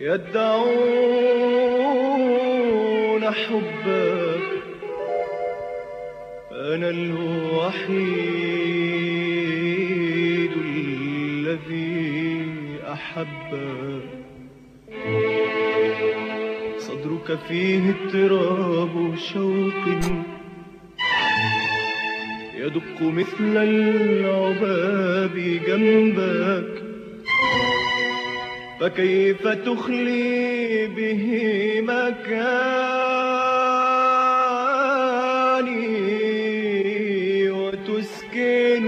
يدعون حبك، أنا الوحيد الذي أحبك. صدرك فيه اضطراب شوق يدق مثل العباب جنبك، فكيف تخلي به مكاني وتسكن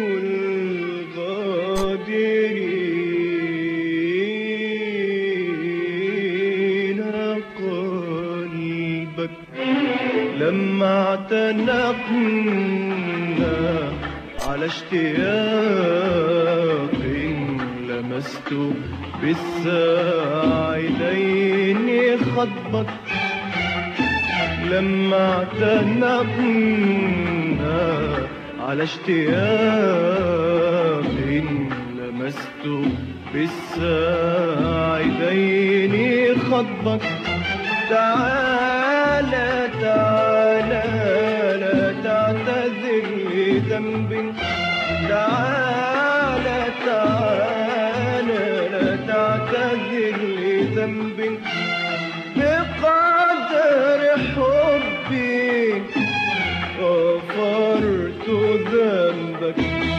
الغادرين قلبك. لما اعتنقنا على اشتياق لمست بالساعدين خطبك. لما اعتنقنا على اشتياق لمست بالساعدين خطبك. تعالى تعالى لا تعتذر لذنب، تعالى تعالى لا تعتذر لذنب، بقدر حبي غفرت ذنبك.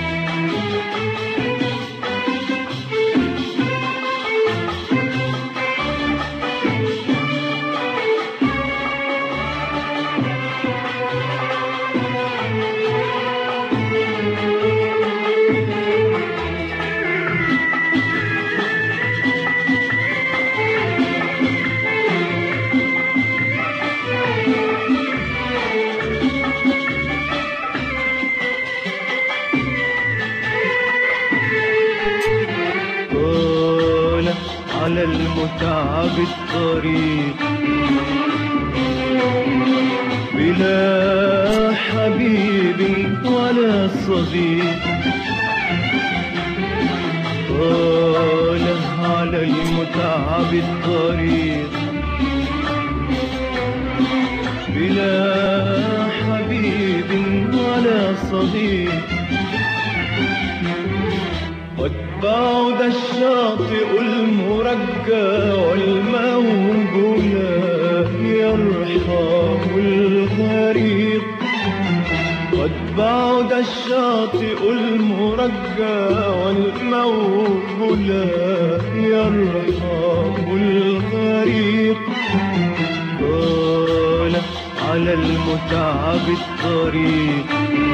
على المتعب الطريق بلا حبيب ولا صديق. طال على المتعب الطريق بلا حبيب ولا صديق. قد بعد الشاطئ المرجى والموج لا يرحم الغريق. قد بعد الشاطئ المرجى والموج لا يرحم الغريق. طال على المتعب الطريق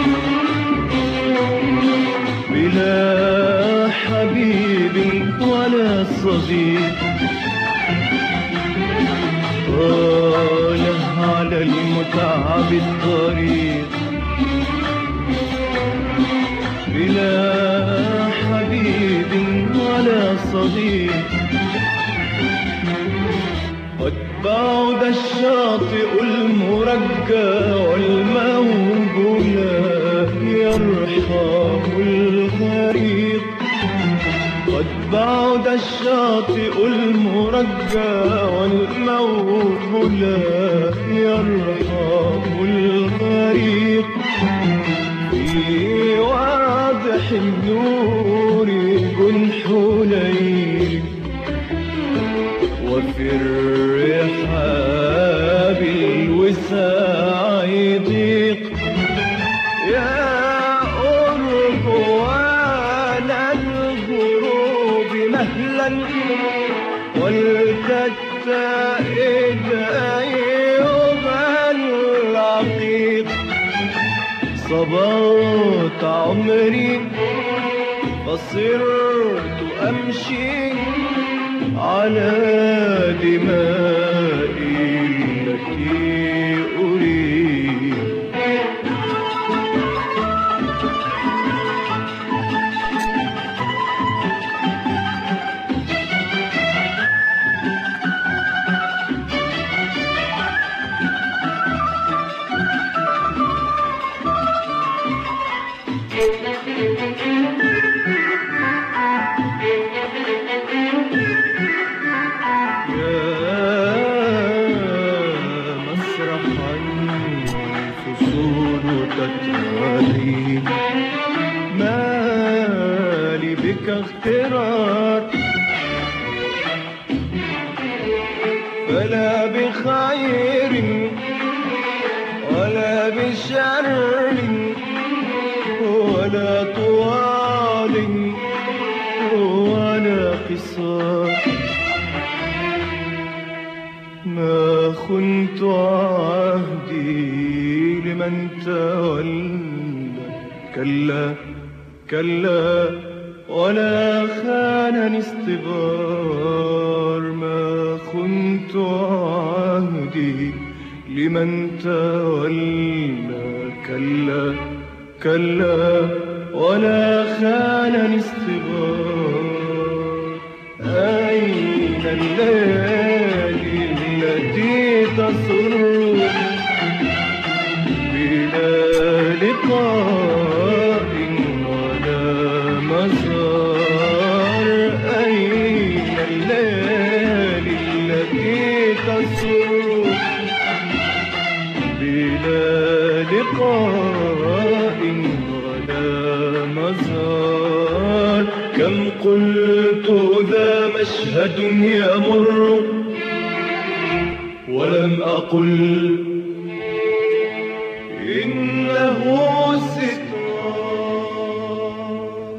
بلا حبيب ولا صديق. طال على المتعب الطريق بلا حبيب ولا صديق. قد بعد الشاطئ المرجى والموج لا يرحم الغريق. قد بعد الشاطئ المرجى والموج لا يرحم الغريق. في واضح النور جنح ليل، وفي الرحاب الوساع ضيق. يا أرجوان الغروب مهلا ولتتئد أيها العقيق. صبرت عمري فصرت أمشي على دمائي التي أريد. يا اغترار، فلا بخير ولا بشر ولا طوال ولا قصار. ما خنت عهدي لمن تولى، كلا كلا ولا خانني اصطبار. ما خنت عهدي لمن تولى، كلا كلا ولا خانني اصطبار. أين الليالي التي تسر بلا لقاء ولا مزار؟ أين الليالي التي تسر بلا لقاء ولا مزار؟ كم قلت ذا مشهد يمر ولم أقل إنه ستار.